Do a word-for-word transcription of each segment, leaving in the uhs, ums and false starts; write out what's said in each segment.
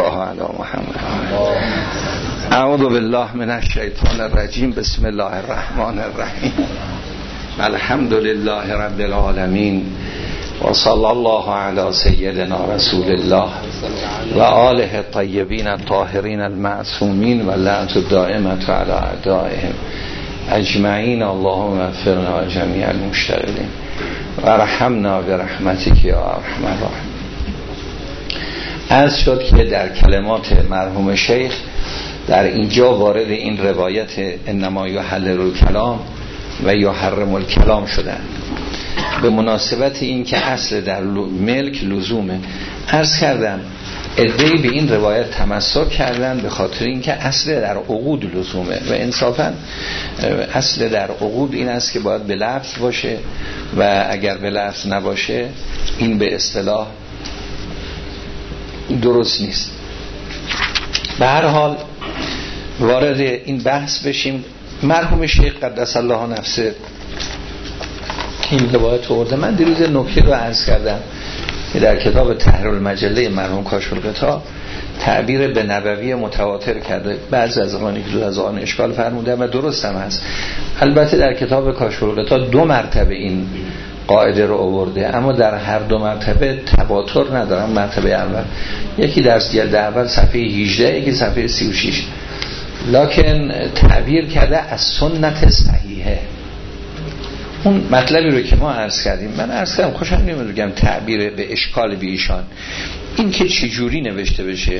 الله علی محمد. اعوذ بالله من الشیطان الرجیم. بسم الله الرحمن الرحیم. الحمد لله رب العالمین و صلی الله علی سیدنا رسول الله و آله الطیبین الطاهرین المعصومین و لعنت الدائمة علی اعدائهم اجمعین. اللهم اغفرنا جمیع المشتغلین و ارحمنا برحمتک یا ارحم الراحمین. عرض شد که در کلمات مرحوم شیخ در اینجا وارد این روایت انما یحلل الکلام و یحرم الکلام شدن به مناسبت این که اصل در ملک لزومه. عرض کردم عده‌ای به این روایت تمسک کردن به خاطر اینکه اصل در عقود لزومه و انصافا اصل در عقود این است که باید به لفظ باشه و اگر به لفظ نباشه این به اصطلاح درست نیست. به هر حال وارد این بحث بشیم. مرحوم شیخ قدس الله نفسه این روایت آورده. من دیروز نکته رو عرض کردم که در کتاب تحریر المجله مرحوم کاشف الغطا تعبیر به نبوی متواتر کرده. بعضی از آنها که از آن اشکال فرموده و درست هم هست. البته در کتاب کاشف الغطا دو مرتبه این قاعده رو آورده، اما در هر دو مرتبه تواتر ندارم. مرتبه اول یکی در جلد اول صفحه هجده، یکی صفحه سی و شش، لکن تعبیر کرده از سنت صحیحه. اون مطلبی رو که ما عرض کردیم، من عرض کردم خوشم نمیاد بگم تعبیر به اشکال بی ایشان، این که چه جوری نوشته بشه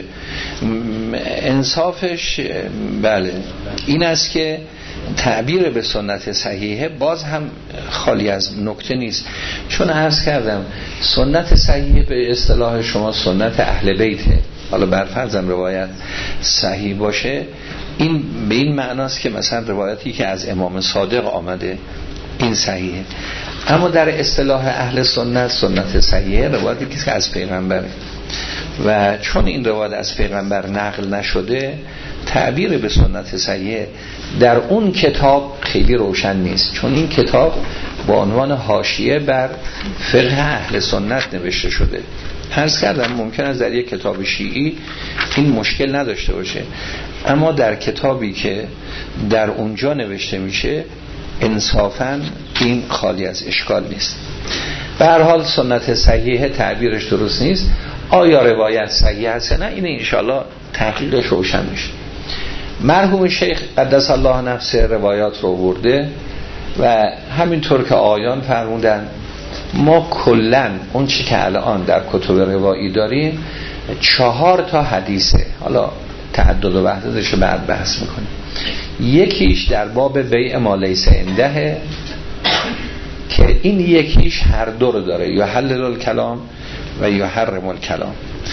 انصافش بله این است که تعبیر به سنت صحیحه باز هم خالی از نکته نیست، چون عرض کردم سنت صحیحه به اصطلاح شما سنت اهل بیته. حالا برفرضم روایت صحیح باشه، این به این معناست که مثلا روایتی که از امام صادق آمده این صحیحه، اما در اصطلاح اهل سنت سنت صحیحه روایتی که از پیغمبره و چون این روایت از پیغمبر نقل نشده تعبیر به سنت صحیحه در اون کتاب خیلی روشن نیست، چون این کتاب با عنوان حاشیه بر فقه اهل سنت نوشته شده. عرض کردم ممکن است در یک کتاب شیعی این مشکل نداشته باشه، اما در کتابی که در اونجا نوشته میشه انصافاً این خالی از اشکال نیست. به هر حال سنت صحیحه تعبیرش درست نیست. آیا روایت صحیح هست نه؟ این انشاءالله تحقیقش روشن میشه. مرحوم شیخ قدس الله نفسه روایات رو آورده و همینطور که آیان فرمودن ما کلن اون چی که الان در کتب روایی داریم چهار تا حدیثه، حالا تعدد و وحدتش رو بعد بحث میکنیم. یکیش در باب بیع ما لیس عنده که این یکیش هر دو رو داره، یحلل الکلام و یحرم الکلام.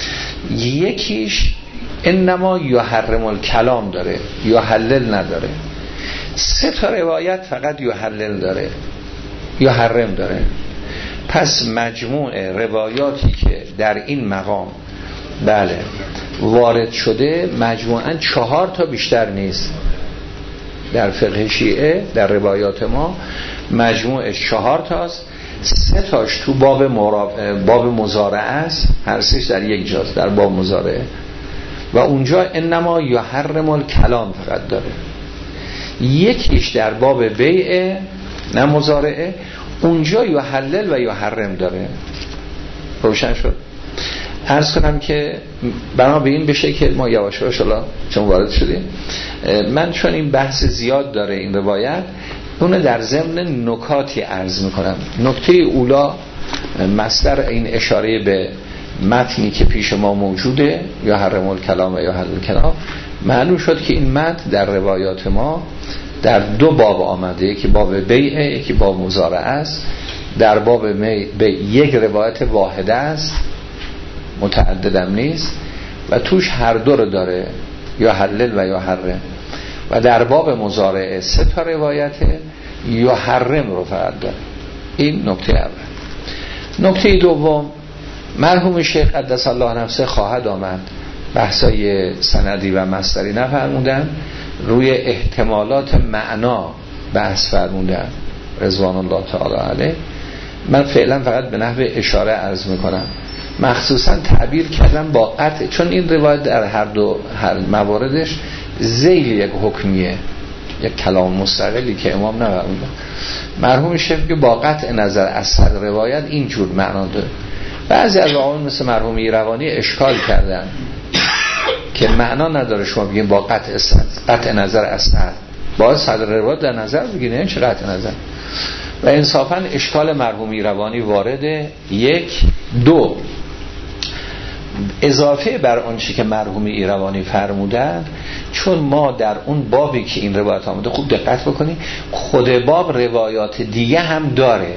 یکیش انما یحرم الکلام داره، یحلل نداره. سه تا روایت فقط یحلل داره، یحرم داره. پس مجموع روایاتی که در این مقام بله وارد شده مجموعاً چهار تا بیشتر نیست. در فقه شیعه در روایات ما مجموعش چهار تاست، سه تاش تو باب مراب... باب مزارعه است، هر سهش در یک جاست در باب مزارعه و اونجا انما یحرم الکلام فقط داره. یکیش در باب بیع نه مزارعه، اونجا یحلل و یحرم داره. روشن شد؟ عرض کنم که بنا به این بشه که ما یواش یواش الله چون وارد شدیم، من چون این بحث زیاد داره این روایت اونه در ضمن نکاتی عرض میکنم. نکته اولا مصدر این اشاره به متنی که پیش ما موجوده یا حرم الکلام و یا حل الکلام، معلوم شد که این متن در روایات ما در دو باب آمده، یکی باب بیعه یکی باب مزارعه است. در باب بیع یک روایت واحده است، متعددم نیست و توش هر دو رو داره، یا حلل و یا حرم. و در باب مزارعه سه تا روایته، یا حرم رو فقط داره. این نکته اول. نکته دوم، مرحوم شیخ قدس الله نفسه خواهد آمد بحثای سندی و مصدری نفرمودن، روی احتمالات معنا بحث فرمودن رضوان الله تعالی علیه. من فعلا فقط به نحو اشاره عرض میکنم مخصوصا تعبیر کردن با قطع، چون این روایت در هر دو هر مواردش ذیل یک حکمیه، یک کلام مستقلی که امام نفرمودن. مرحوم شیخ که با قطع نظر از صد روایت اینجور معنا داره. بعضی از آقایون مثل مرحوم ایروانی اشکال کردن که معنا نداره شما بگیم با قطع صد، قطع نظر از صد، باید صد روایت در نظر بگیرین، چه قطع نظر. و انصافا اشکال مرحوم ایروانی وارده. یک دو اضافه بر آنچه که مرحوم ایروانی فرمودن، چون ما در اون بابی که این روایت آمده خوب دقت بکنید، خود باب روایات دیگه هم داره،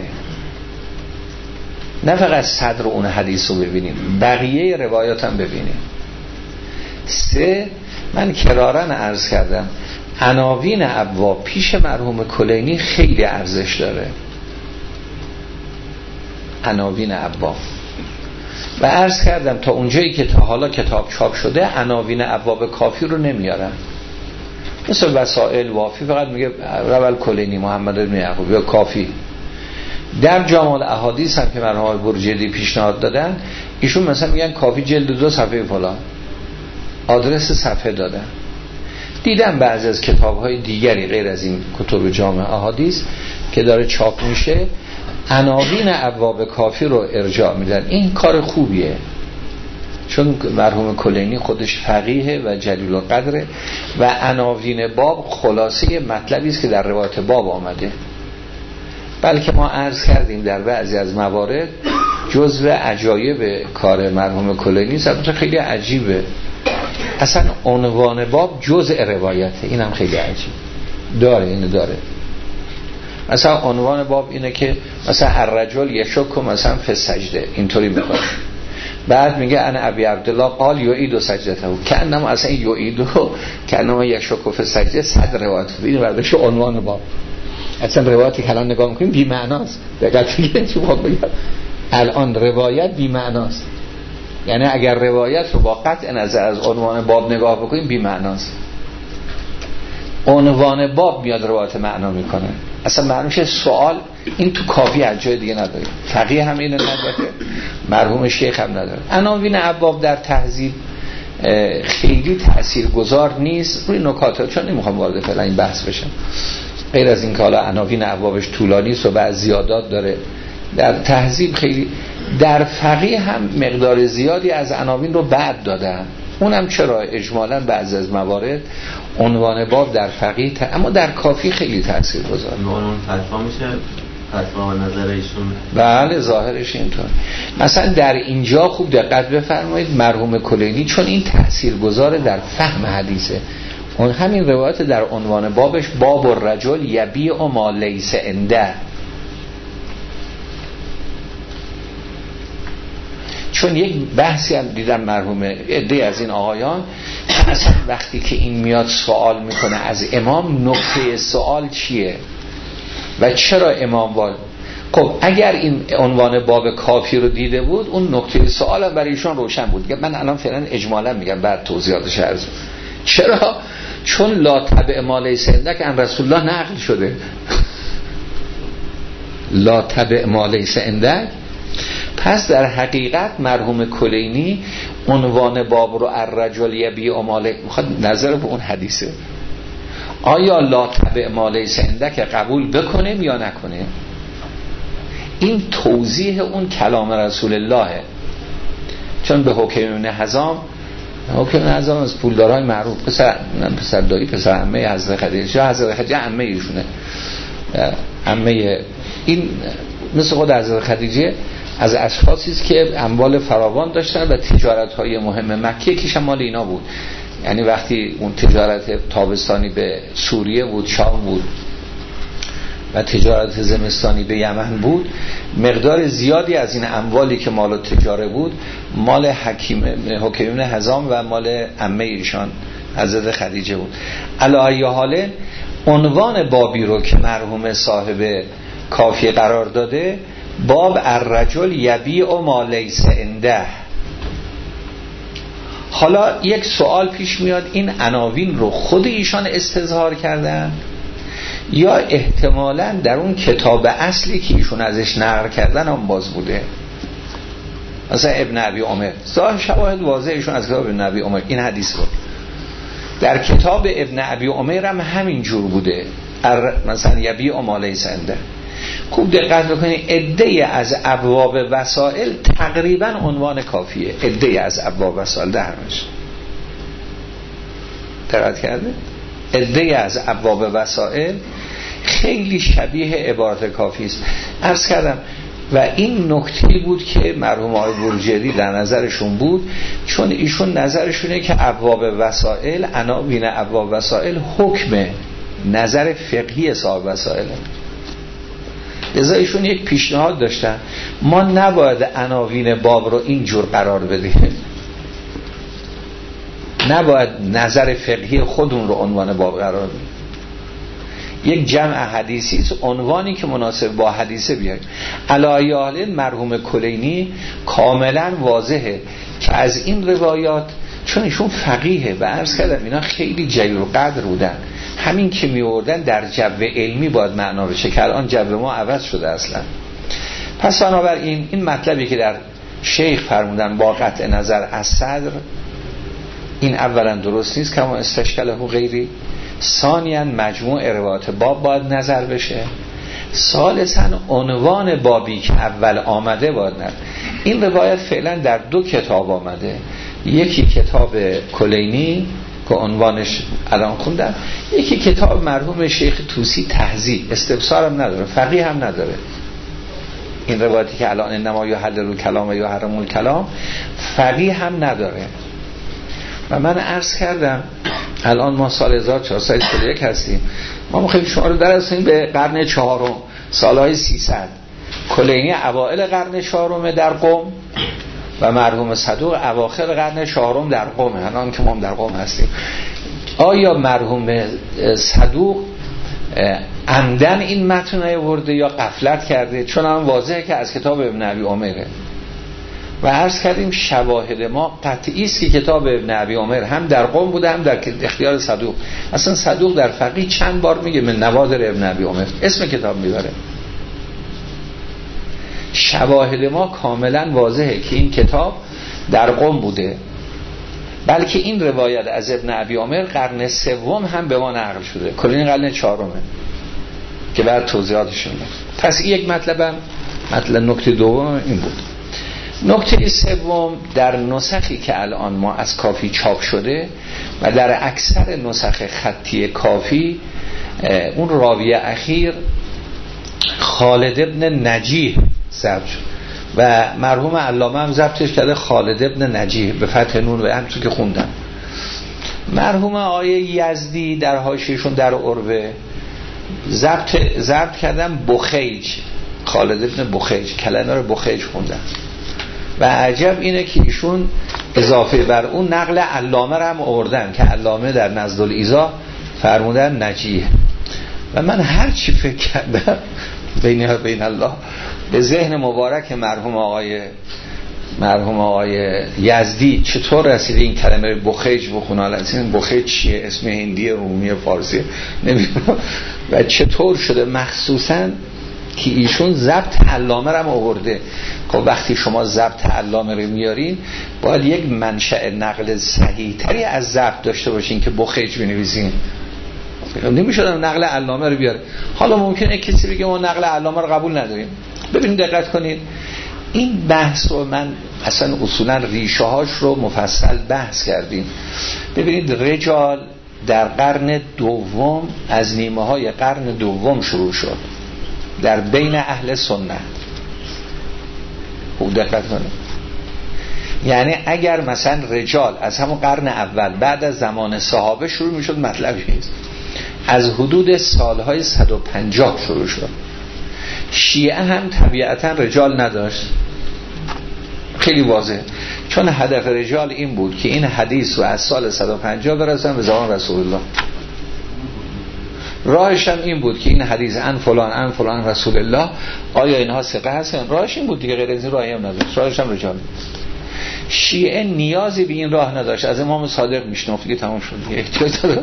نه فقط صدر اون حدیث رو ببینیم، بقیه روایات هم ببینیم. سه، من کرارن عرض کردم عناوین ابواب پیش مرحوم کلینی خیلی ارزش داره، عناوین ابواب. و عرض کردم تا اونجایی که تا حالا کتاب چاپ شده عناوین ابواب کافی رو نمیارن، مثل وسائل وافی فقط میگه روال کلینی محمد بن یعقوب یا کافی. در جامع الاحادیث هم که مرحوم برجردی پیشنهاد دادن، ایشون مثلا میگن کافی جلد دو صفحه فلان، آدرس صفحه دادن. دیدم بعضی از کتاب‌های دیگری غیر از این کتب جامع احادیث که داره چاپ میشه عناوین ابواب کافی رو ارجاع میدن. این کار خوبیه، چون مرحوم کلینی خودش فقیه و جلیل القدره و عناوین باب خلاصه مطلبی است که در روایت باب آمده. بلکه ما عرض کردیم در بعضی از موارد جزو عجایب کار مرحوم کلینی است، خیلی عجیبه، اصلا عنوان باب جزء روایته، اینم خیلی عجیب داره، اینو داره. مثلا عنوان باب اینه که مثلا الرجل یشک مثلا فی السجده، اینطوری میکنه، بعد میگه انا ابی عبدالله قال یعید سجدته، کانما اصلا یعید کانما یشک فی السجده صد روایت، این برداشت عنوان باب. اصلا روایتی که الان نگاه میکنیم بی معناست، دقیقاً چی چی باب بگم الان روایت بی معناست، یعنی اگر روایت رو با قطع نظر از عنوان باب نگاه بکنیم بی معناست. عنوان باب میاد روایت معنا میکنه، اصلا معنیشه سوال. این تو کافی از جای دیگه نداره، فقیه هم اینو نداره، مرحوم شیخ هم نداره. عناوین ابواب در تهذیب خیلی تاثیرگذار نیست روی نکات، چون نمیخوام وارد فعلا این بحث بشم، غیر از این که حالا عناوین ابوابش طولانی است و بعض زیادات داره. در تهذیب خیلی، در فقیه هم مقدار زیادی از عناوین رو بعد دادن، اونم چرا اجمالاً بعض از موارد عنوان باب در فقیه ت... اما در کافی خیلی تاثیرگذار. اون فتوا میشه فتوا نظر ایشون. بله ظاهرش اینطور. مثلا در اینجا خوب دقت بفرمایید مرحوم کلینی چون این تاثیرگذار در فهم حدیثه، اون همین روایت در عنوان بابش باب الرجل یبیع ما لیس عنده، چون یک بحثی هم دیدم مرحوم عده از این آقایان اصلا وقتی که این میاد سوال میکنه از امام، نقطه سوال چیه و چرا امام وال. خب اگر این عنوان باب کافی رو دیده بود اون نقطه سوال هم برای ایشون روشن بود. من الان فعلا اجمالا میگم بعد توضیحاتش عرض. چرا؟ چون لا تبع ما لیس عندک ان رسول الله نقل شده. لا تبع ما لیس عندک. پس در حقیقت مرحوم کلینی عنوان باب رو الرجل یبیع ما لیس میخواد نظر به اون حدیثه، آیا لا تبع ما لیس عندک قبول بکنیم یا نکنیم. این توضیح اون کلام رسول الله، چون به حکیم ابن حزام، حکیم ابن حزام از پولدارای معروف، پسر پسر دایی پسر عمه حضرت خدیجه، حضرت خدیجه عمه ایشونه، عمه این مثل خود حضرت خدیجه از اشخاصی است که اموال فراوان داشتن و تجارت‌های مهم مکه یکیش مال اینا بود. یعنی وقتی اون تجارت تابستانی به سوریه بود، شام بود و تجارت زمستانی به یمن بود، مقدار زیادی از این اموالی که مال تجاره بود مال حکیم حکیم ابن حزام و مال عمه ایشان حضرت خدیجه بود. علی ای حال عنوان بابی رو که مرحوم صاحب کافی قرار داده، باب الرجل یبیع ما لیس عنده. حالا یک سوال پیش میاد، این عناوین رو خود ایشان استظهار کردن یا احتمالاً در اون کتاب اصلی که ایشون ازش نقل کردن هم باز بوده؟ مثلا ابن ابی عمر، ظاهر شواهد واضحشون از کتاب ابن ابی عمر این حدیث بود. در کتاب ابن ابی عمر هم همین جور بوده، مثلا یبی ما لیس عنده. خوب دقت بکنید، عده‌ای از ابواب وسائل تقریبا عنوان کافیه، عده‌ای از ابواب وسائل درمش دقت کرده، عده‌ای از ابواب وسائل خیلی شبیه عبارت کافی است. عرض کردم و این نکته بود که مرحوم آقای بروجردی در نظرشون بود، چون ایشون نظرشونه که ابواب وسائل، عناوین ابواب وسائل حکم نظر فقهی صاحب وسائل. لذا ایشون یک پیشنهاد داشتن، ما نباید عناوین باب رو اینجور قرار بدیم، نباید نظر فقهی خودمون رو عنوان باب قرار بدیم، یک جمع حدیثی است، عنوانی که مناسب با حدیثه بیاریم. علی حال مرحوم کلینی کاملا واضحه که از این روایات، چون ایشون فقیهه و عرض کردم اینا خیلی جلیل القدر بودن، همین که میوردن در جو علمی باید معنا بشه که الان جو ما عوض شده اصلا. پس بنابراین این مطلبی که در شیخ فرمودن با قطع نظر از صدر، این اولا درست نیست کما استشکله و غیری، ثانیاً مجموع روایات باب باید نظر بشه، ثالثاً عنوان بابی که اول آمده باید نظر. این روایت فعلا در دو کتاب آمده، یکی کتاب کلینی که عنوانش الان خوندم، یکی کتاب مرحوم شیخ طوسی تهذیب، استفسارم نداره، فقیه هم نداره. این روایتی که الان انما یحلل الکلام و یحرم الکلام فقیه هم نداره. و من عرض کردم الان ما سال هزار و چهارصد و چهل و یک هستیم، ما میخوایم شما رو درسیم به قرن چهارم، سالهای سیصد. کلینی اوائل قرن چهارم در قم و مرحوم صدوق اواخر قرن چهارم در قم، الان که ما هم در قم هستیم. آیا مرحوم صدوق عمدن این متن آورده یا غفلت کرده؟ چون هم واضحه که از کتاب ابن ابی عمره و عرض کردیم شواهد ما قطعی است که کتاب ابن ابی عمر هم در قم بوده هم در اختیار صدوق. اصلا صدوق در فقیه چند بار میگه من نوادر ابن ابی عمر، اسم کتاب میبره. شواهد ما کاملا واضحه که این کتاب در قم بوده، بلکه این روایت از ابن ابی عمر قرن سوم هم به ما نقل شده، کلینی قرن چهارمه که بعد توضیحاتش میاد. پس این یک مطلبم، مطلب نکته دوم این بود. نکته سوم، در نسخی که الان ما از کافی چاپ شده و در اکثر نسخ خطی کافی، اون راوی اخیر خالد ابن نجیح ضبط شد و مرحوم علامه هم ضبطش کرده خالد ابن نجیح به فتح نون و همچون که خوندم. مرحوم آقای یزدی در حاشیه‌شون در عروه ضبط ضبط کردن بخیج، خالد ابن بخیج، کلمه رو بخیج خوندن. و عجب اینه که ایشون اضافه بر اون نقل علامه رو هم آوردن که علامه در نزد الایضاح فرمودن نجیح. و من هر چی فکر کردم بین بین الله به ذهن مبارک مرحوم آقای مرحوم آقای یزدی چطور رسیده این کلمه بخیج بخونه، این بخیج چیه، اسم هندی رومی فارسی نمیدونم، و چطور شده، مخصوصاً که ایشون ضبط علامه رو آورده. خب وقتی شما ضبط علامه رو میارین باید یک منشأ نقل صحیح تری از ضبط داشته باشین که بخیج بنویسین، نمیشه نقل علامه رو بیاره. حالا ممکنه کسی بگه ما نقل علامه رو قبول نداریم. ببینید دقت کنید، این بحث رو من اصلا اصولا ریشه هاش رو مفصل بحث کردیم. ببینید رجال در قرن دوم، از نیمه های قرن دوم شروع شد در بین اهل سنت. خوب دقت کنید، یعنی اگر مثلا رجال از همون قرن اول بعد از زمان صحابه شروع میشد مطلبی نیست، از حدود سالهای صد و پنجاه شروع شد. شیعه هم طبیعتا رجال نداشت، خیلی واضح، چون هدف رجال این بود که این حدیث رو از سال صد و پنجاه برسن به زمان رسول الله. راهش هم این بود که این حدیث ان فلان ان فلان رسول الله، آیا اینها ثقه هستن؟ راهش این بود دیگه، غیر از این راهی هم نداشت، راهش هم رجال. شیعه نیازی به این راه نداشت، از امام صادق میشنفت دیگه، تمام شد دیگه، احتیاج نداره.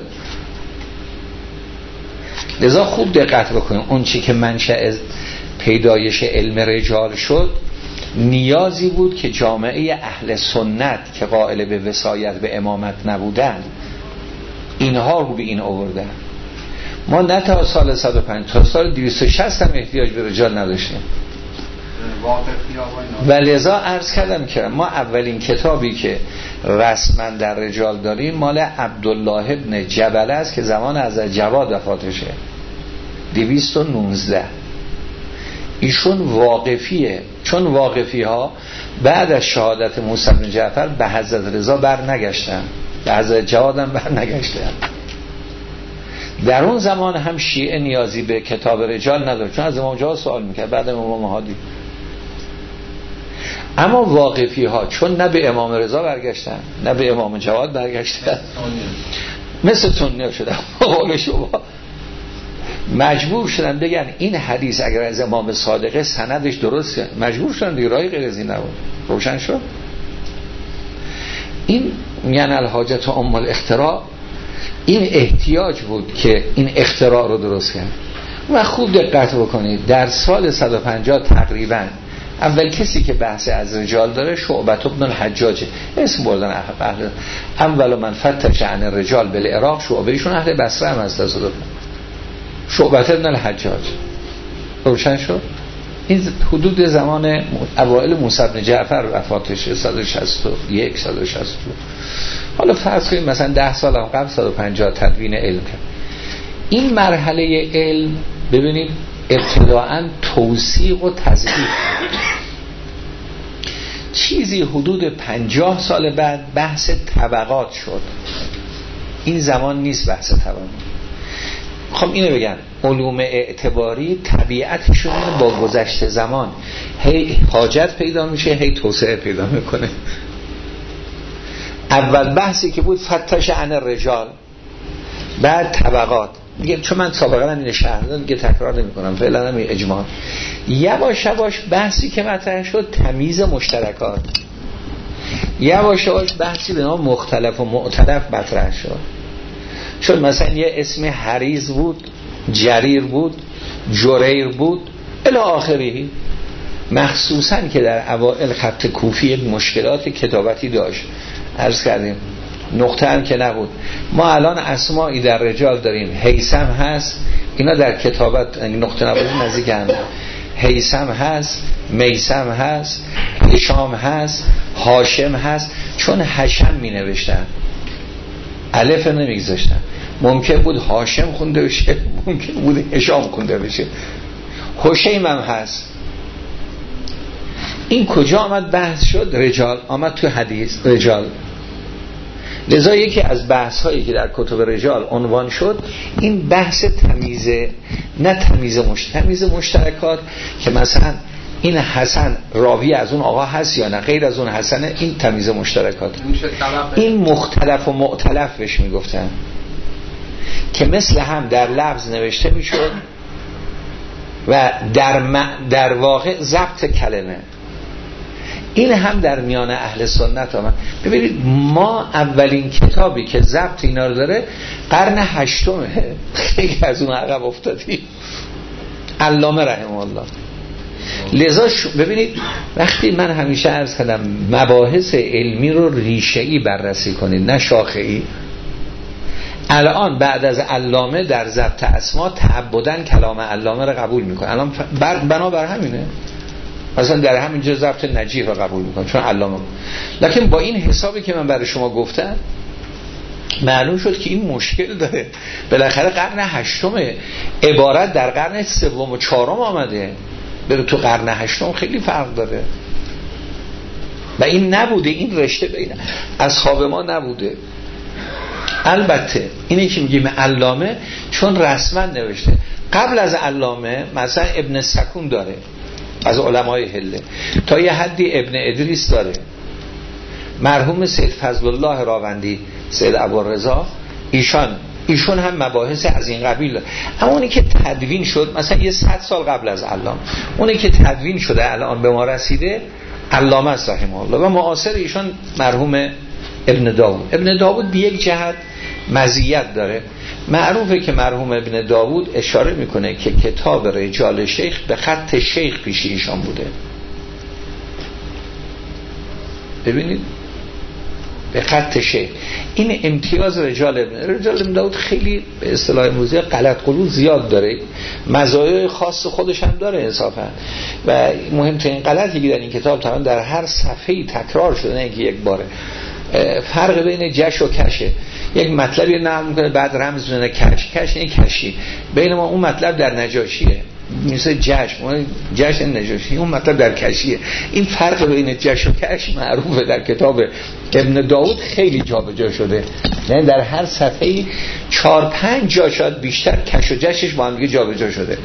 لذا خوب دقت بکنیم، اون چی که منشأ پیدایش علم رجال شد نیازی بود که جامعه اهل سنت که قائل به وصایت به امامت نبودن اینها رو به این آوردن. ما نه تا سال صد و پنج تا سال دویست و شصت هم احتیاج به رجال نداشتیم و لذا عرض کردم که ما اولین کتابی که رسما در رجال داریم مال عبدالله ابن جبل است که زمان از جواد وفاتشه دویست و نوزده. ایشون واقفیه، چون واقفی ها بعد از شهادت موسی بن جعفر به حضرت رضا بر نگشتن، به حضرت جواد هم بر نگشتن. در اون زمان هم شیعه نیازی به کتاب رجال نداره چون از امام جواد سوال میکرد بعد امام هادی. اما واقفی ها چون نه به امام رضا برگشتن نه به امام جواد برگشتن مثل سنی شدن قول شما مجبور شدن بگن این حدیث اگر از امام صادقه سندش درسته، مجبور شدن دیگه راهی غیر از این نبود. روشن شد. این یعنی الحاجت ام الاختراع، این احتیاج بود که این اختراع رو درست کرد. و خوب دقت بکنید در سال صد و پنجاه تقریبا اول کسی که بحث از رجال داره شعبت ابن الحجاج، اسم بردن اهل اول من فتش عن الرجال بالعراق، شعبه ایشون اهل بصره هم از تصادف شعبت ابن الحجاج. روشن شد. این حدود زمان اوائل موسی بن جعفر وفاتش صد و شصت و یک صد و شصت و دو. حالا فرض کنیم مثلا ده سال هم قبل صد و پنجاه تدوین علم کرد. این مرحله علم ببینید ابتداعاً توثیق و تصحیح، چیزی حدود پنجاه سال بعد بحث طبقات شد. این زمان نیست بحث طبقات. خب اینو بگن علوم اعتباری طبیعتشون با گذشت زمان هی حاجت پیدا میشه هی توسعه پیدا میکنه. اول بحثی که بود فتش عن الرجال، بعد طبقات. میگم چون من سابقا هم این شهر دادم که تکرار نمی کنم فعلا هم اجماع. یواش یواش بحثی که مطرح شد تمییز مشترکات، یواش یواش بحثی به نام مختلف و معتلف مطرح شد. چون مثلا یه اسم حریز بود، جریر بود، جریر بود الی آخری. مخصوصا که در اوائل خط کوفی مشکلات کتابتی داشت، عرض کردیم نقطه هم که نبود. ما الان اسمایی در رجال داریم، هیثم هست، اینا در کتابت نقطه نبودی نزدیک هم. هیثم هست، میثم هست، هشام هست، هاشم هست، چون هشم می نوشتن الف نمیگذاشتن. ممکن بود هاشم خونده بشه، ممکن بود هشام خونده بشه. حشیم هم هست. این کجا آمد بحث شد؟ رجال آمد تو حدیث رجال. لذا یکی از بحث هایی که در کتب رجال عنوان شد این بحث تمیزه، نه تمیز مشت... تمیز مشترکات که مثلا این حسن راوی از اون آقا هست یا نه، غیر از اون حسنه، این تمیز مشترکات. این مختلف و معتلف بهش میگفتن که مثل هم در لفظ نوشته میشد و در, م... در واقع ضبط کلمه. این هم در میان اهل سنت آمد. ببینید ما اولین کتابی که ضبط اینا رو داره قرن هشتمه، خیلی از اون عقب افتادیم، علامه رحمه الله. لذا ببینید وقتی من همیشه عرض کردم مباحث علمی رو ریشه‌ای بررسی کنید نه شاخه‌ای. الان بعد از علامه در ضبط اسما تعبداً کلام علامه رو قبول میکنه. الان بنابر همینه، مثلا در همینجا ضبط نجیح رو قبول میکنم چون علامه. لکن با این حسابی که من برای شما گفتم معلوم شد که این مشکل داره. بالاخره قرن هشتمه، عبارت در قرن سوم و چهارم آمده، بره تو قرن هشتم خیلی فرق داره و این نبوده، این رشته بین اصحاب ما نبوده. البته اینه که میگیم علامه چون رسما نوشته. قبل از علامه مثلا ابن سکون داره از علمای هله، تا یه حدی ابن ادریس داره، مرحوم سید فضل الله راوندی، سید ابوالرضا، ایشان ایشون هم مباحث از این قبیل داره. اما اونی که تدوین شد مثلا یه صد سال قبل از علامه، اونی که تدوین شده الان به ما رسیده علامه است رحمه الله و معاصر ایشان مرحوم ابن داوود. ابن داوود به یک جهت مزیت داره، معروفه که مرحوم ابن داوود اشاره میکنه که کتاب رجال شیخ به خط شیخ پیش ایشان بوده. ببینید به خط شیخ. این امتیاز رجال ابن رجال ابن داود خیلی به اصطلاح امروزی غلط قلو زیاد داره، مزایای خاص خودش هم داره انصافا. و مهمترین غلطی که در این کتاب تمام در هر صفحه‌ای تکرار شده، نه اینکه یک باره، فرق بین جش و کشه. یک مطلبی نقل میکنه بعد رمز میزنه کش، کش این کشی. بین ما اون مطلب در نجاشیه، مثل جشن، جشن نجاشی، اون مطلب در کشیه. این فرق بین جشن و کش معروفه در کتاب ابن داود، خیلی جا به جا شده. یعنی در هر صفحه‌ای چهار پنج جا شاید بیشتر کش و جشنش با هم دیگه جا به جا شده.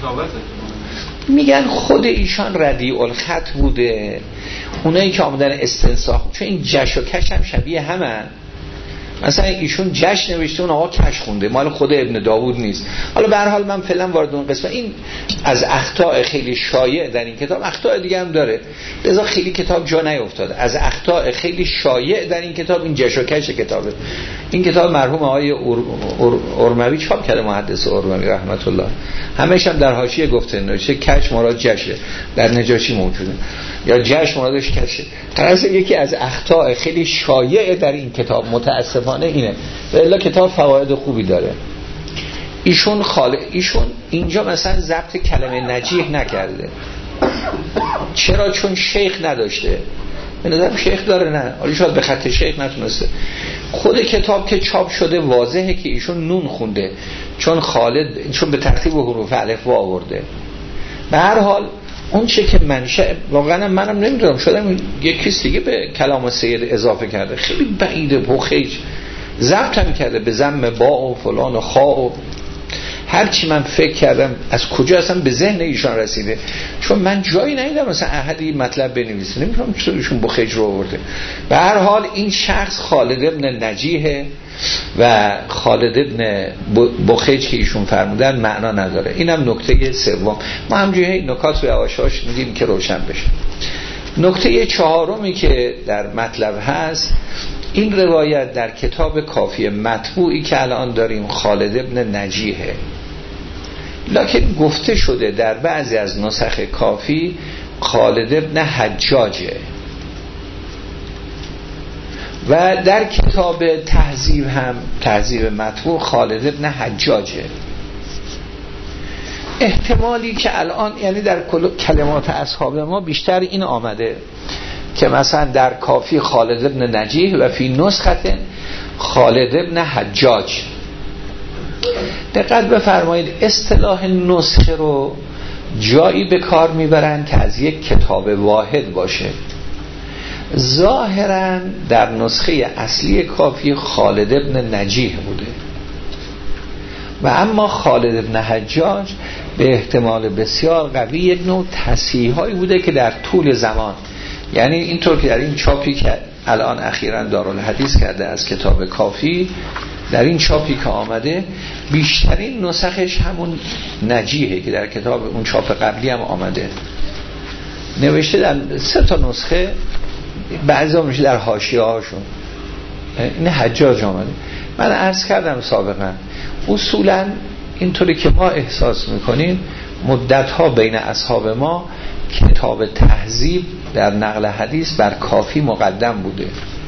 میگن خود ایشان ردیع الخط بوده، اونایی که آمدن استنساخ، چون این جش و کش هم شبیه همن. مثلا ایشون جشن نوشته، اون آقا کش خونده، مال خود ابن داود نیست. حالا به هر حال من فعلا وارد اون قسمت. این از اخطاء خیلی شایع در این کتاب، اخطاء دیگه هم داره، لذا خیلی کتاب جا نیافتاده. از اخطاء خیلی شایع در این کتاب این جش و کش کتابه. این کتاب مرحوم آقای ارموی چاپ کرده، محدث ارموی رحمت الله، همش هم در حاشیه گفته نوشته کش مراد جشه، در نجاشی موجوده، یا جشن مرادش کشه. طرز یکی از اخطاء خیلی شایع در این کتاب متاسفانه اینه. و الا کتاب فواید خوبی داره. ایشون خالق ایشون اینجا مثلا ضبط کلمه نجیح نکرده. چرا؟ چون شیخ نداشته. به نظرم شیخ داره، نه حالا شاید به خط شیخ نتونسته. خود کتاب که چاپ شده واضحه که ایشون نون خونده، چون خالد چون به ترتیب حروف الف و آورده. به هر حال اون چه که منشأ، واقعا منم نمیدونم، شدم یک کس دیگه به کلام سید اضافه کرده، خیلی بعیده، بخیج ضبط هم کرده به ضم با و فلان و خا و هرچی. من فکر کردم از کجا اصلا به ذهن ایشان رسیده، چون من جایی ندیدم مثلا احدی مطلب بنویسه، نمیدونم چطور ایشون بخیج رو آورده. به هر حال این شخص خالد ابن نجیه و خالد ابن بخیج که ایشون فرمودن معنا نداره. اینم نکته سوم. ما همجوری نکات رو یواشاش میگیم که روشن بشه. نکته چهارمی که در مطلب هست، این روایت در کتاب کافی مطبوعی که الان داریم خالد ابن نجیه، لکن گفته شده در بعضی از نسخ کافی خالد ابن حجاجه و در کتاب تهذیب هم تهذیب مطبوع خالد ابن حجاجه. احتمالی که الان یعنی در کلمات اصحاب ما بیشتر این آمده که مثلا در کافی خالد ابن نجیح و فی نسخت خالد ابن حجاج. دقت بفرمایید اصطلاح نسخه رو جایی به کار میبرن که از یک کتاب واحد باشه. ظاهرا در نسخه اصلی کافی خالد ابن نجیح بوده و اما خالد ابن حجاج به احتمال بسیار قوی یک نوع تصحیح‌هایی بوده که در طول زمان، یعنی اینطور که در این چاپی که الان اخیراً دارالحدیث کرده از کتاب کافی، در این چاپی که آمده بیشترین نسخش همون نجیحه که در کتاب اون چاپ قبلی هم آمده، نوشته در سه تا نسخه، بعضی هم نوشته در حاشیه هاشون. این حجاج آمده. من عرض کردم سابقا اصولاً اینطوری که ما احساس میکنیم مدتها بین اصحاب ما کتاب تهذیب در نقل حدیث بر کافی مقدم بوده.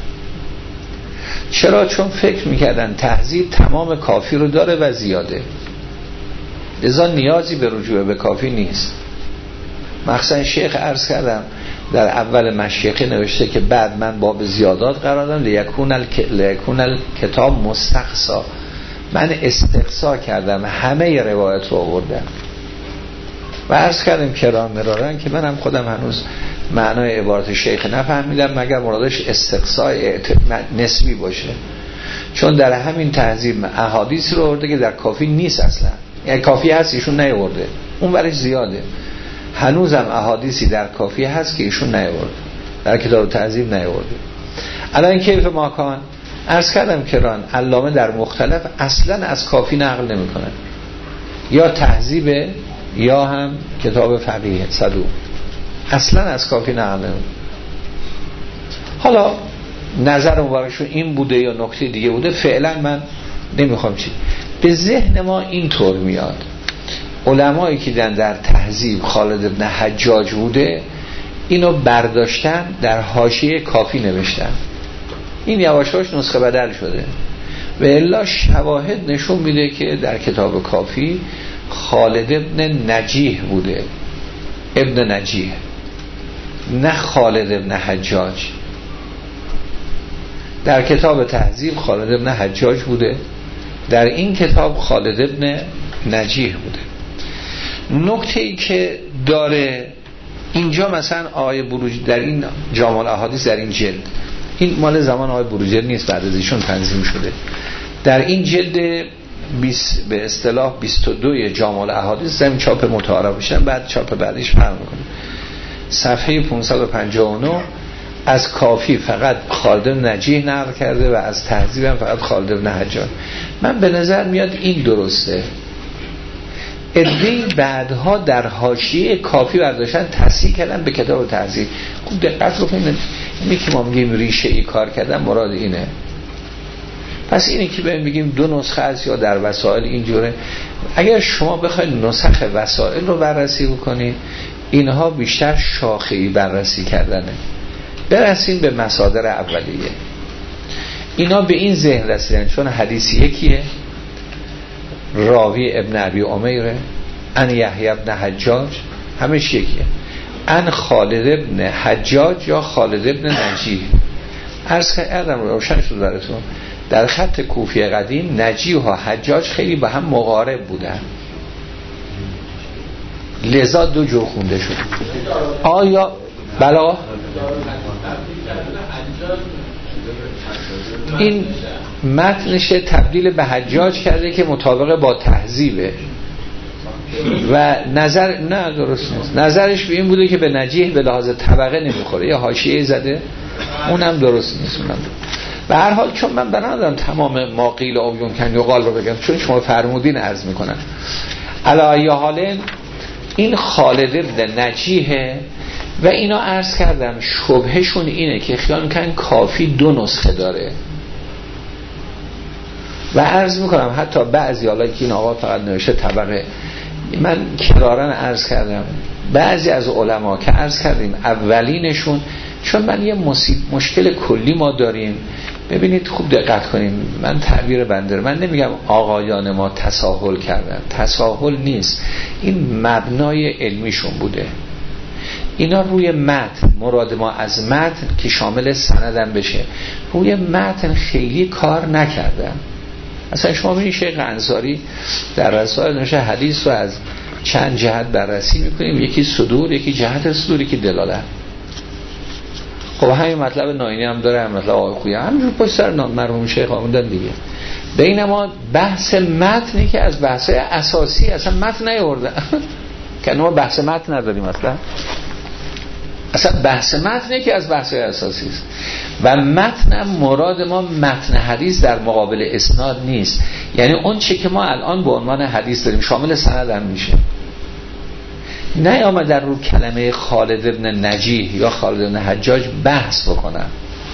چرا؟ چون فکر میکردن تهذیب تمام کافی رو داره و زیاده، لذا نیازی به رجوع به کافی نیست. مخصوصا شیخ عرض کردم در اول مشیخه نوشته که بعد من باب زیادات قرار دادم لیکون الکتاب مستقصا، من استقصا کردم همه روایت رو آوردم و عرض کردم کرام مرارن که منم خودم هنوز معنای عبارت شیخ نفهمیدم مگر مرادش استقصای نسبی باشه، چون در همین تهذیب احادیث رو آورده که در کافی نیست اصلا، یعنی کافی هست ایشون نیاورده، اون ورش زیاده. هنوزم احادیثی در کافی هست که ایشون نیاورده، در کتاب تهذیب نیاورده. الان کیف ماکان عرض کردم کران علامه در مختلف اصلا از کافی نقل نمی کنن، یا تهذیب یا هم کتاب فقیه صدوق، اصلا از کافی نقل نمی کنن. حالا نظر مبارکشون این بوده یا نکته دیگه بوده، فعلا من نمیخوام چی. به ذهن ما اینطور میاد علمایی که در تهذیب خالد ابن حجاج بوده، اینو برداشتن در حاشیه کافی نوشتن. این یواشاش نسخه بدل شده و الا شواهد نشون میده که در کتاب کافی خالد ابن نجیح بوده، ابن نجیح، نه خالد ابن حجاج. در کتاب تهذیب خالد ابن حجاج بوده، در این کتاب خالد ابن نجیح بوده. نکته ای که داره اینجا مثلا آیه بروج در این جامع الاحادیث در این جلد، این مال زمان آیه بروجر نیست، بعد از ایشون تنظیم شده، در این جلد بیست به اصطلاح بیست و دو جامع الاحادیث زمین چاپ متعارف بشن، بعد چاپ بعدیش فرق میکنه. صفحه پانصد و پنجاه و نه از کافی فقط خالد بن نجیح نقل کرده و از تهذیب هم فقط خالد بن حجاج. من به نظر میاد این درسته. ادعی بعدها در حاشیه کافی برداشتن تصحیح کردن به کتاب تهذیب. خوب دقت بکنید، اینی که ما میگیم ریشه ای کار کردن مراد اینه. پس اینی که بهم بگیم دو نسخه است یا در وسائل اینجوره، اگر شما بخواید نسخ وسائل رو بررسی بکنید اینها بیشتر شاخه‌ای بررسی کردنه. برسیم به مصادر اولیه. اینا به این ذهن رسیدن چون حدیث یکیه، راوی ابن ابی امیره، ان یحیی ابن حجاج، همش یکیه، ان خالد ابن حجاج یا خالد ابن نجیح. عرض کردم روشن شد براتون، در خط کوفی قدیم نجیح و حجاج خیلی با هم مقارب بودن، لذا دو جور خونده شد. آیا بلا این متنش تبدیل به حجاج کرده که مطابق با تهذیبه و نظر نه درست نیست، نظرش به این بوده که به نجیح به لحاظ طبقه نمیخوره یا حاشیه زده، اونم درست نیست. اونم به هر حال چون من بنادم تمام ما قیل و یمکن یقال رو بگم چون شما فرمودین عرض میکنن. علی حال این خالد ابن نجیحه و اینا عرض کردم شبهشون اینه که خیال میکنن کافی دو نسخه داره و عرض میکنم حتی بعضی حالا که این آقا فقط نوشته طبقه، من کرارن عرض کردم بعضی از علما که عرض کردیم اولینشون، چون من یه مشکل کلی ما داریم، ببینید خوب دقت کنیم، من تعبیر بنده من نمیگم آقایان ما تساهل کردن، تساهل نیست، این مبنای علمیشون بوده. اینا روی متن، مراد ما از متن که شامل سندم بشه، روی متن خیلی کار نکردن. اصلا شما ببینید شیخ انصاری در رسائل نوشته حدیث رو از چند جهت بررسی میکنیم، یکی صدور، یکی جهت صدور، یکی دلالت. خب همین مطلب ناینی هم داره، هم مطلب آقای خویی همینجور پشت سر مرحوم شیخ آموندن دیگه. بینما بحث متنی که از بحث اساسی اصلا متن نیاوردن که ما بحث متن نداریم، اصلا اصلا بحث متنی که از بحث اساسی است و متن مراد ما متن حدیث در مقابل اسناد نیست، یعنی اون چه که ما الان به عنوان حدیث داریم شامل سند هم میشه. نه آمدن رو کلمه خالد ابن نجیح یا خالد ابن حجاج بحث بکنن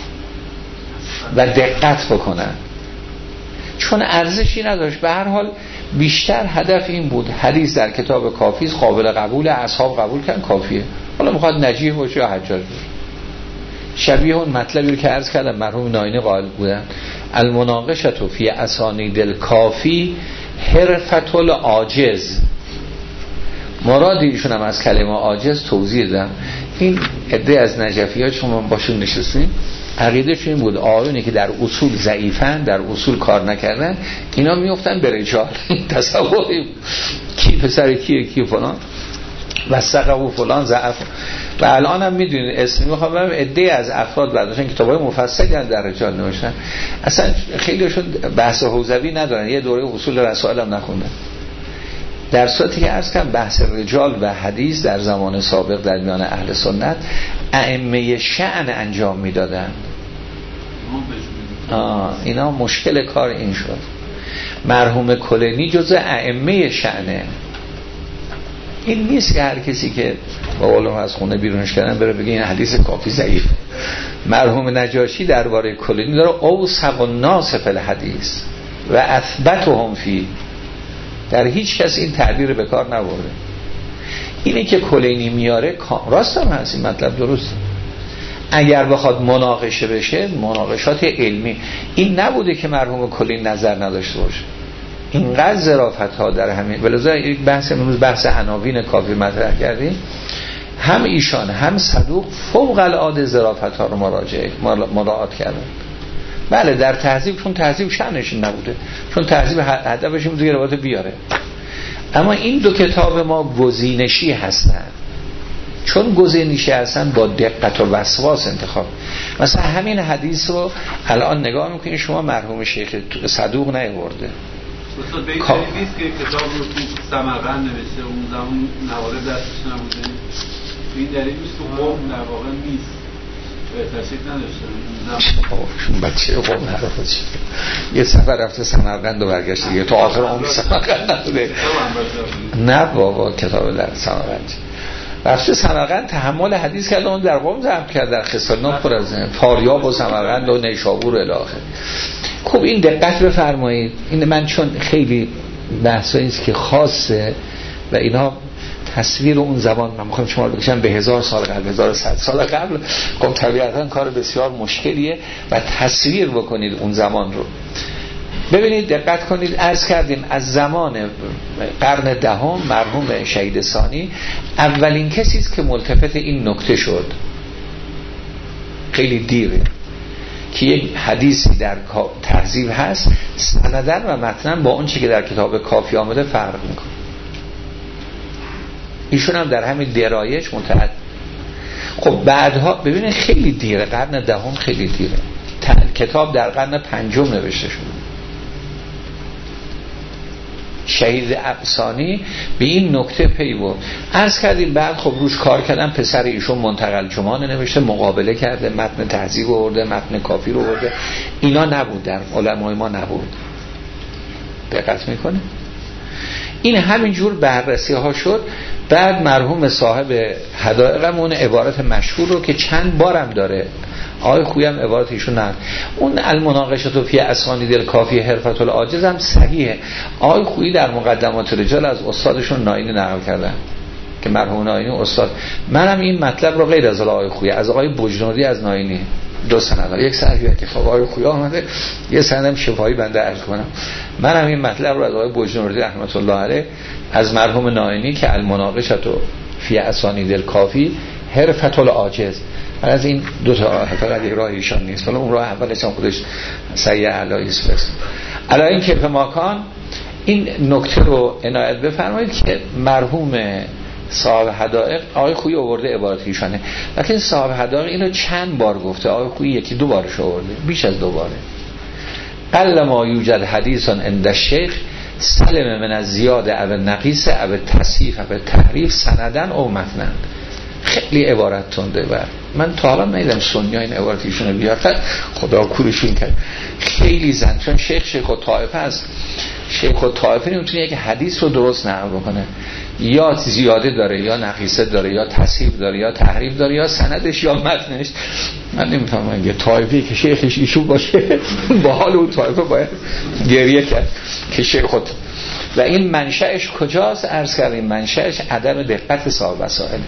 و دقت بکنن چون ارزشی نداشت. به هر حال بیشتر هدف این بود حدیث در کتاب کافی قابل قبول، اصحاب قبول کردن کافیه، حالا میخواد نجیح باشه یا حجاج باشه. شبیه اون مطلبی رو که عرض کردم مرحوم ناینی قائل بودن، المناقشة فی اسانید الکافی حرفة العاجز. مراد ایشون هم از کلمه عاجز توضیح دادم. این عده از نجفی ها چون من باشون نشستیم عقیده چون این بود آیونی که در اصول ضعیفن، در اصول کار نکردن، اینا میفتن به رجال. تصوری کی پسر کیه کی فلان و سقف فلان ضعف. و الان هم میدونید اسمی میخوام بگم عده از افراد برداشتن کتابای مفصلی در رجال نوشتن، اصلا خیلیشون بحث حوزوی ندارن، یه دوره اصول رسائل هم نخوندن. در صورتی که عرض کنم بحث رجال و حدیث در زمان سابق در میان اهل سنت ائمه شأن انجام میدادن. اینا مشکل کار این شد. مرحوم کلینی جزء ائمه شأنه. این نیست که هر کسی که با علم از خونه بیرونش کردن بره بگه این حدیث کافی ضعیف. مرحوم نجاشی درباره کلینی داره اوثق الناس فی الحدیث و اثبتهم فی، در هیچ کس این تعبیر به کار نبرده. اینه که کلینی میاره راست هم هست، این مطلب درست. اگر بخواد مناقشه بشه مناقشات علمی، این نبوده که مرحوم کلینی نظر نداشته باشه. اینقدر ظرافت ها در همین، ولذا یک بحث امروز بحث عناوین کافی مطرح کردیم، هم ایشان هم صدوق فوق العاده ظرافت ها رو مراجعه مراعات کردن. بله در تهذیب، چون تهذیب شأنش نبوده، چون تهذیب هدفش این بوده روایت بیاره. اما این دو کتاب ما گزینشی هستن، چون گزینشی هستن با دقت و وسواس انتخاب. مثلا همین حدیث رو الان نگاه میکنید شما، مرحوم شیخ صدوق نیاورده. مثلا به این دلیل نیست که کتاب رو تو سمرقند نوشته، اون زمان نوارد دستش نبوده. به این دلیل نیست تو قوم در واقع نیست، تشریف نداشته اون بچه قوم نرفت، یه سفر رفته سمرقند و برگشته دیگه، تو آخر عمر سمرقند نبوده. نه بابا کتاب در سمرقند رفته سمرقند تحمل حدیث کرده، اون در قوم ضبط کرد، در خسارنامه پر از فاریاب و سمرقند و نیشابور و الی آخر. خب این دقت بفرمایید، این من چون خیلی بحثایی است که خاصه و اینها تصویر اون زمان، من میخوام شما رو بکشم به هزار سال قبل، هزار و صد سال قبل، خب طبیعتا کار بسیار مشکلیه و تصویر بکنید اون زمان رو. ببینید دقت کنید، عرض کردیم از زمان قرن دهم مرحوم شهید ثانی اولین کسی است که ملتفت این نکته شد. خیلی دیره که یک حدیثی در تهذیب هست سندن و متنن با اون چی که در کتاب کافی آمده فرق میکنه. ایشون هم در همین درایش متعد. خب بعدها ببینید خیلی دیره، قرن دهم خیلی دیره، کتاب در قرن پنجم نوشته شده. شهید ثانی به این نکته پی برد. عرض کردیم بعد خب روش کار کردن، پسر ایشون منتقل جمان نوشته، مقابله کرده، متن تهذیب آورده، متن کافی رو آورده. اینا نبود در علمای ما نبود. دقت میکنه؟ این همینجور بررسی ها شد. بعد مرحوم صاحب هدایقمون عبارت مشهور رو که چند بارم داره، آقای خویی هم عبارت ایشون نه، اون المناقشه فی اسانید الکافی حرفت العاجز هم صحیحه. آقای خویی در مقدمات رجال از استادشون ناینی نقل کردن که مرحوم ناینی استاد، منم این مطلب رو غیر از آقای خویی، از آقای بجنوردی از ناینی دو سند، یک سندی که خب آقای خویی آمده، یه سندم شفاهی بنده عرض کنم. منم این مطلب رو از آقای بجنوردی رحمت الله علیه از مرحوم ناینی که المناقشه فی اسانید الکافی حرفت العاجز، از این دو تا فقط یک راه ایشان نیست، ولی اون راه اولش هم خودش سیع علایی است. علی این کیف ماکان این نکته رو عنایت بفرمایید که مرحوم صاحب حدائق آقای خویی آورده عبارت ایشانه، لیکن صاحب حدائق اینو چند بار گفته، آقای خویی یکی دو بارش آورده، بیش از دو باره. قل ما یوجد حدیثان عند الشیخ سلم من از زیاد او نقیص او تصحیف او تحریف سندن او متنن. خیلی عبارت تنده و من تا حالا ندیدم سنی این عبارتیشون رو بیارتن، خدا کورشون کرد. خیلی زن، چون شیخ شیخ و طائفه است، شیخ و طائفه نمیتونه یک حدیث رو درست نقل بکنه، یا زیاده داره یا نقیصه داره یا تصحیف داره یا تحریف داره یا سندش یا متنش. من نمیفهمم یه طائفه‌ای که شیخش ایشون باشه با حال اون طائفه باید گریه کرد که شیخ خود. و این منشأش کجاست؟ عرض کردیم منشأش عدم دقت صاحب وسائل.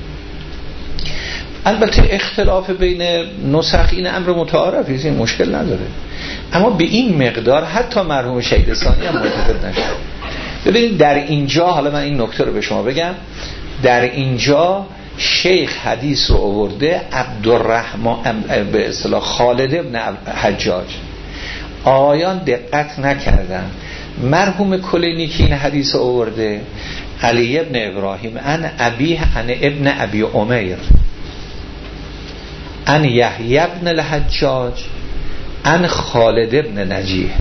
البته اختلاف بین نسخ این امر متعارفی است، این مشکل نداره، اما به این مقدار حتی مرحوم شهید ثانی هم متفق نشد. ببینید در اینجا، حالا من این نکته رو به شما بگم، در اینجا شیخ حدیث رو آورده عبدالرحمن به اصطلاح خالد ابن حجاج، آیان دقت نکردن. مرحوم کلینی که این حدیث رو آورده علی ابن ابراهیم ان ابیه ان ابن ابی عمیر ان یحیی ابن الحجاج ان خالد ابن نجیح،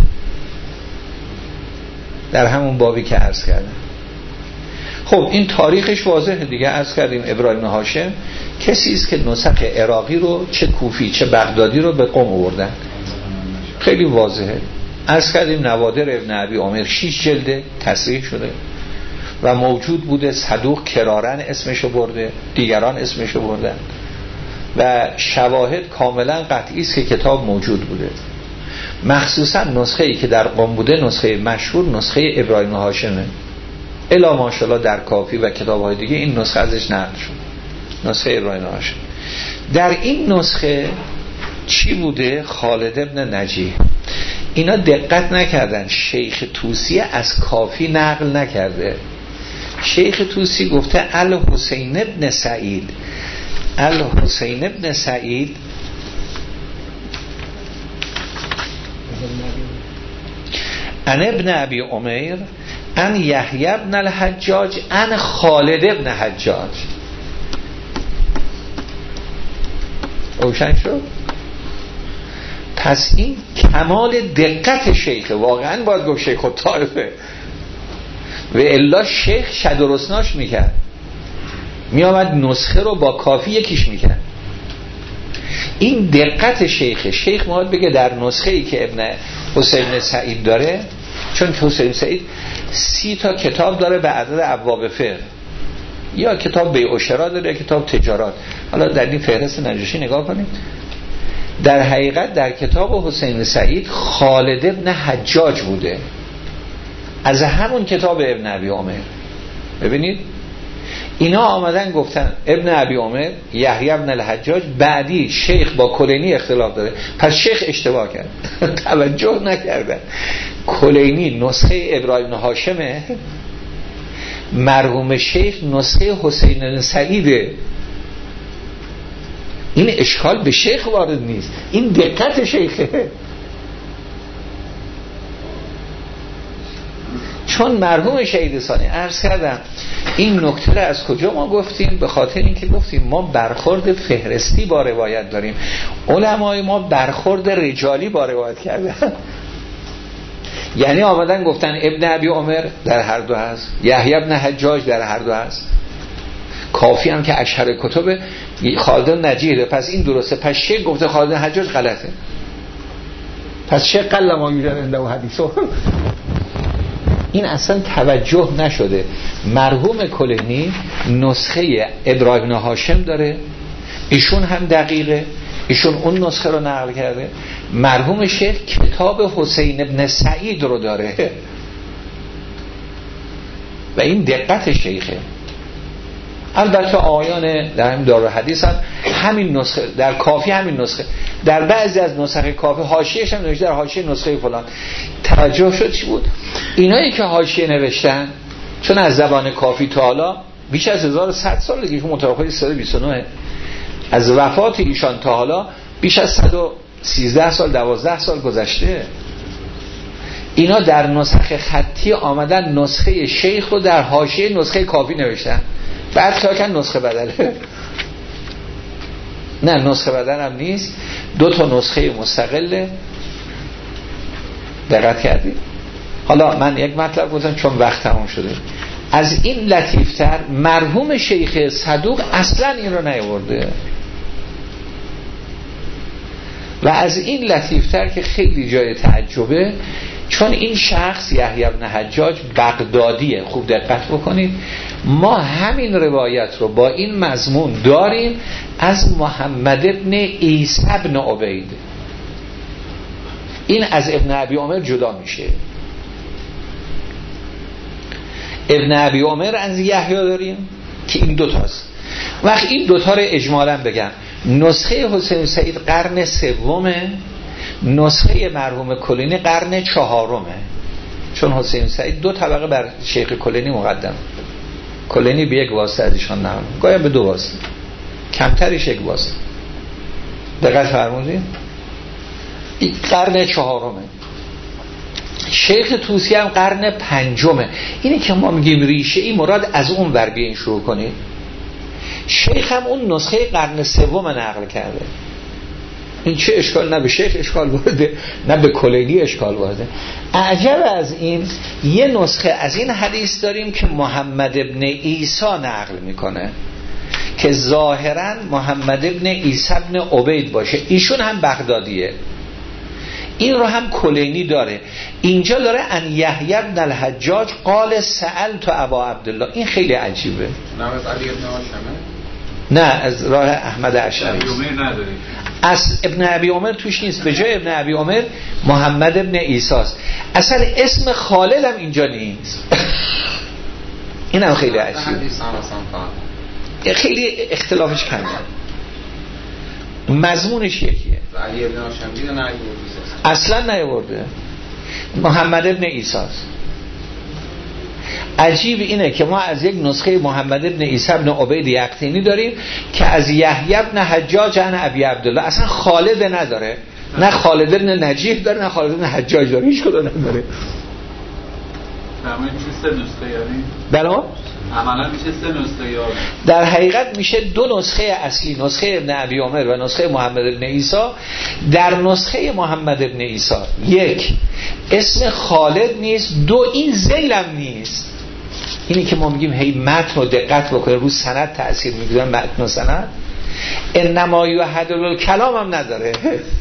در همون بابی که عرض کردم. خب این تاریخش واضحه دیگه، عرض کردیم ابراهیم هاشم کسی است که نسخ عراقی رو چه کوفی چه بغدادی رو به قم آوردن، خیلی واضحه. عرض کردیم نوادر ابن ابی عمر شش جلده تصریح شده و موجود بوده، صدوق کرارن اسمشو برده، دیگران اسمشو بردن و شواهد کاملا قطعی است که کتاب موجود بوده. مخصوصا نسخه‌ای که در قم بوده نسخه مشهور نسخه ابراهیم هاشمه الا ماشاءالله در کافی و کتاب‌های دیگه این نسخه ازش نقل شد، نسخه ابراهیم نهاشم. در این نسخه چی بوده؟ خالد ابن نجیح. اینا دقت نکردن، شیخ توسی از کافی نقل نکرده. شیخ توسی گفته الحسین ابن سعید، الحسین ابن سعید ان ابن ابی عمر ان یحیی ابن الحجاج ان خالد ابن حجاج. روشن شد؟ پس این کمال دقت شیخه، واقعا باید گفت شیخ الطائفه، و الا شیخ شد و رسناش میکرد، میامد نسخه رو با کافی یکیش میکرد. این دقت شیخه. شیخ میاد بگه در نسخه ای که ابن حسین سعید داره، چون حسین سعید سی تا کتاب داره به عدد ابواب فقه، یا کتاب بیع و شرا داره یا کتاب تجارات. حالا در این فهرست نجاشی نگاه کنید، در حقیقت در کتاب حسین سعید خالد ابن حجاج بوده، از همون کتاب ابن ابی عمر. ببینید اینا آمدن گفتن ابن ابی عمر یحیی ابن الحجاج، بعدی شیخ با کلینی اختلاف داره، پس شیخ اشتباه کرد. توجه نکردن کلینی نسخه ابراهیم هاشمه، مرحوم شیخ نسخه حسین سعیده. این اشکال به شیخ وارد نیست، این دقت شیخه. چون مرحوم شهید ثانی عرض کردم این نکته را از کجا ما گفتیم؟ به خاطر اینکه گفتیم ما برخورد فهرستی با روایت داریم، علمای ما برخورد رجالی با روایت کردن. یعنی آمدن گفتن ابن ابی عمر در هر دو هست، یحیی ابن حجاج در هر دو هست، کافی هم که اشهر کتب خالد نجیحه، پس این درسته. پس شیخ گفته خالد حجاج غلطه، پس شیخ قل ما یوجد عنده حدیثو. این اصلا توجه نشده. مرحوم کلینی نسخه ابراهیم هاشم داره، ایشون هم دقیقه، ایشون اون نسخه رو نقل کرده. مرحوم شیخ کتاب حسین ابن سعید رو داره و این دقت شیخه. البته آیان در همین دارالحدیث هم همین نسخه، در کافی همین نسخه، در بعضی از نسخه کافی حاشیه‌اش هم نوشته در حاشیه نسخه فلان. توجه شد چی بود؟ اینایی که حاشیه نوشتن، چون از زبان کافی تا حالا بیش از هزار و صد سال دیگه، که متوفی سال بیست و نه، از وفات ایشان تا حالا بیش از صد و سیزده سال دوازده سال گذشته. اینا در نسخه خطی آمدن نسخه شیخ رو در حاشیه نسخه کافی نوشتن، بعد که کن نسخه بدله. نه نسخه بدل هم نیست، دو تا نسخه مستقله. دقت کردید؟ حالا من یک مطلب گفتم چون وقت تموم شده. از این لطیفتر مرحوم شیخ صدوق اصلا این رو نیاورده، و از این لطیفتر که خیلی جای تعجبه، چون این شخص یحیی بن حجاج بغدادیه. خوب دقت بکنید، ما همین روایت رو با این مضمون داریم از محمد ابن عیسی ابن عبید. این از ابن ابی عمر جدا میشه. ابن ابی عمر از یحیی داریم که این دوتاست. وقت این دوتا رو اجمالا بگم، نسخه حسین سعید قرن سومه، نسخه مرحوم کلینی قرن چهارمه، چون حسین سعید دو طبقه بر شیخ کلینی مقدم، کلینی به یک واسطه از ایشان نام، گاهی به دو واسطه، کمترش یک واسطه. دقت فرمودید؟ این قرن چهارمه. شیخ توسی هم قرن پنجمه. اینی که ما میگیم ریشه ای، مراد از اون ور بیاین شروع کنید. شیخ هم اون نسخه قرن سوم نقل کرده. این چه اشکال؟ نه به شیخ اشکال وارده، نه به کلینی اشکال وارده. عجب از این، یه نسخه از این حدیث داریم که محمد ابن عیسی نقل میکنه که ظاهرا محمد ابن عیسی ابن عبید باشه، ایشون هم بغدادیه. این رو هم کلینی داره. اینجا داره ان یحیی بن الحجاج قال سألت ابا عبدالله. این خیلی عجیبه. نه از علی ابن هاشمه؟ نه از راه احمد اشعری. از ابن ابی عمر توش نیست، به جای ابن ابی عمر محمد ابن عیسی است. اصلا اسم خالد هم اینجا نیست. اینم خیلی عجیبه، خیلی اختلافش کمه، مضمونش یکیه. علی ابن هاشمی رو نیاورده، اصلا نیاورده، محمد ابن عیسی. عجیب اینه که ما از یک نسخه محمد ابن عیسی ابن عبید یقطینی داریم که از یحیی ابن حجاج عن ابی عبدالله، اصلا خالد نداره، نه خالد ابن نجیح داره، نه خالد ابن حجاج داره، هیچ کدوم نداره. تمام میشه سه نسخه، یعنی بلا عملا میشه سه نسخه. یا در حقیقت میشه دو نسخه اصلی، نسخه ابن ابی عمر و نسخه محمد ابن عیسی. در نسخه محمد ابن عیسی یک اسم خالد نیست، دو این ذیلم نیست. اینی که ما میگیم هی متن رو دقت بکنه، رو سند تأثیر میگذاره، متن و سند. انما یوحد الکلام هم نداره.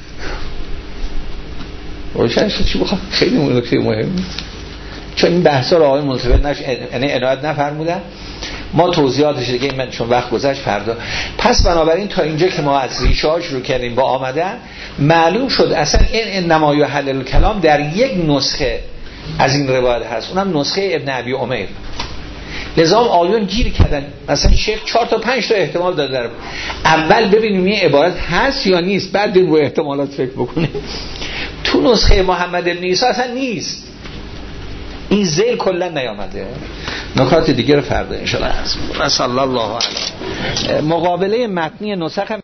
روشن شد چی بخوام؟ خیلی نکته مهم، چون این بحثا رو آقای منتبه نش یعنی عنایت نفرمودن، ما توضیحاتش دیگه من چون وقت گذشت فردا. پس بنابراین تا اینجا که ما از ریشه‌هاش رو کردیم با آمدن، معلوم شد اصلا این انما یحل الکلام در یک نسخه از این روایت هست، اونم نسخه ابن ابی عمر. لذا آیون گیر کردن، مثلا شیخ چهار تا پنج تا احتمال داده داره. اول ببینیم این عبارت هست یا نیست، بعد بریم رو احتمالات فکر بکنیم. تو نسخه محمد ابن عیسی اصلا نیست، این ذیل کلا نیامده. نکات دیگه رو فردا ان شاء الله. صلی الله علیه. مقابله متنی نسخ